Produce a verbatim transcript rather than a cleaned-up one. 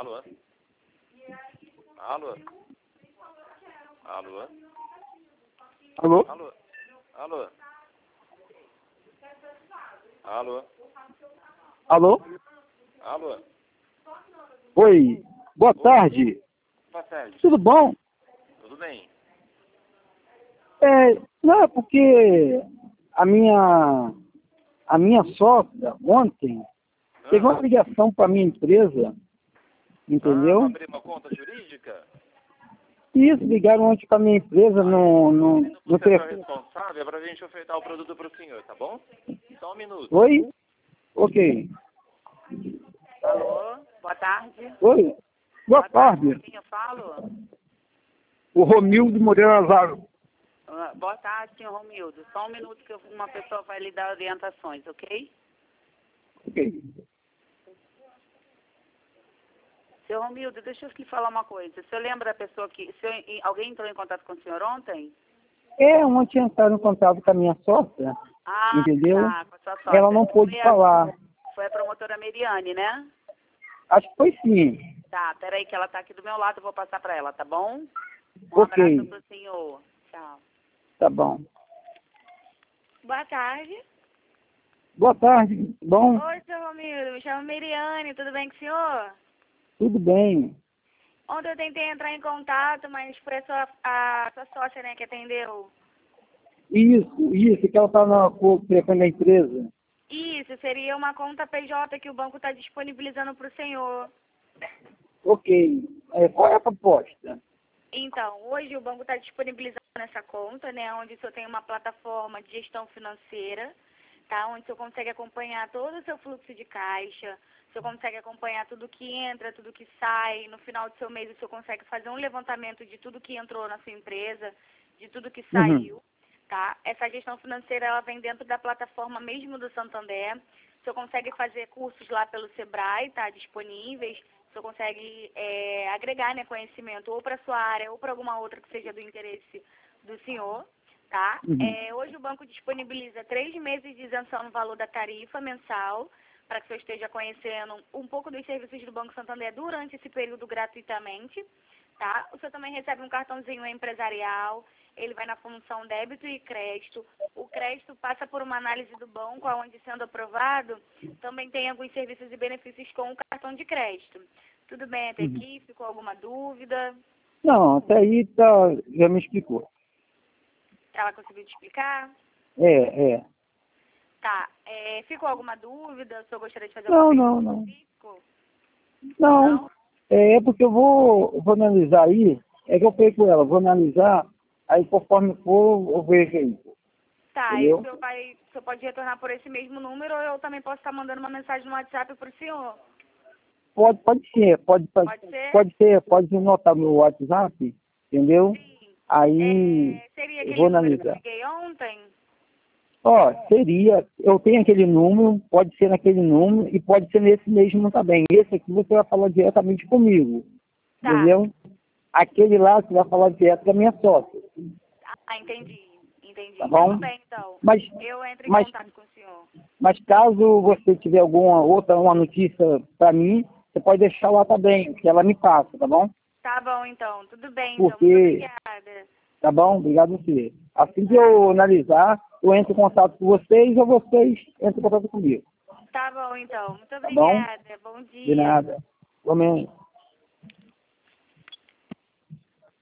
Alô? Alô? Alô? Alô? Alô? Alô? Alô? Alô? Alô? Oi, boa tarde. Boa tarde. Tudo bom? Tudo bem? É, não, é porque a minha, a minha sogra, ontem, teve uma Ah, ligação para minha empresa, ah, para entendeu? abrir uma conta jurídica? E isso, ligaram ontem para minha empresa no, no, Indo pro no setor telefone. responsável é para a gente ofertar o produto para o senhor, tá bom? Só um minuto. Oi? Ok. Alô, boa tarde. Oi? Boa tarde. Com quem eu falo? O Romildo Moreira Lazaro. Ah, boa tarde, senhor Romildo. Só um minuto que eu- uma pessoa vai lhe dar orientações, ok? Ok. Seu Romildo, deixa eu lhe falar uma coisa. O senhor lembra da pessoa que... o senhor- alguém entrou em contato com o senhor ontem? É, ontem entraram em contato com a minha sogra, Ah, entendeu? tá, com a sua sogra. Ela não pôde Foi a- falar. Foi a promotora Meriane, né? Acho que foi sim. Tá, peraí que ela tá aqui do meu lado, eu vou passar pra ela, tá bom? Um Ok. abraço pro senhor. Tchau. Tá bom. Boa tarde. Boa tarde, bom? Oi, seu Romildo. Me chamo Meriane. Tudo bem com o senhor? Tudo bem. Ontem eu tentei entrar em contato, mas foi a sua, a sua sócia, né, que atendeu. Isso, isso, que ela está com o telefone da empresa. Isso, seria uma conta P J que o banco está disponibilizando para o senhor. Ok. É, qual é a proposta? Então, hoje o banco está disponibilizando essa conta, né, onde o senhor tem uma plataforma de gestão financeira, tá, onde o senhor consegue acompanhar todo o seu fluxo de caixa, o senhor consegue acompanhar tudo que entra, tudo que sai, no final do seu mês o senhor consegue fazer um levantamento de tudo que entrou na sua empresa, de tudo que saiu, Uhum. tá? Essa gestão financeira, ela vem dentro da plataforma mesmo do Santander, o senhor consegue fazer cursos lá pelo Sebrae, tá, disponíveis, o senhor consegue é, agregar, né, conhecimento ou para sua área ou para alguma outra que seja do interesse do senhor, tá? Uhum. É, hoje o banco disponibiliza três meses de isenção no valor da tarifa mensal, para que o senhor esteja conhecendo um pouco dos serviços do Banco Santander durante esse período gratuitamente, tá? O senhor também recebe um cartãozinho empresarial, ele vai na função débito e crédito. O crédito passa por uma análise do banco, onde sendo aprovado, também tem alguns serviços e benefícios com o cartão de crédito. Tudo bem até Uhum. aqui? Ficou alguma dúvida? Não, até aí tá, já me explicou. Ela conseguiu te explicar? É, é. Tá. É, ficou alguma dúvida? O senhor gostaria de fazer Não, alguma não, pergunta não. específica? Não, Não? é porque eu vou, vou analisar aí, é que eu falei com ela, vou analisar, aí conforme for, eu vejo aí. Tá, e o Entendeu? senhor, vai, o senhor pode retornar por esse mesmo número ou eu também posso estar mandando uma mensagem no WhatsApp para o senhor? Pode, pode ser, pode, pode, Pode ser? pode ser, pode anotar meu WhatsApp, entendeu? Sim. Aí É, seria eu aquele vou número que eu analisar. liguei ontem? Ó, seria, eu tenho aquele número, pode ser naquele número e pode ser nesse mesmo também. Esse aqui você vai falar diretamente comigo, Tá. entendeu? Aquele lá você vai falar direto com a minha sócia, Ah, entendi. Entendi. tá bom? Tudo bem, então. Mas, Eu entro em mas, contato com o senhor. mas caso você tiver alguma outra uma notícia para mim, você pode deixar lá também, que ela me passa, tá bom? Tá bom, então. Tudo bem, então. Muito Porque, obrigada. tá bom? Obrigado a você. Assim que eu analisar, eu entro em contato com vocês ou vocês entram em contato comigo, Tá bom, então. Muito tá bom? obrigada. Bom De dia. nada. Amém.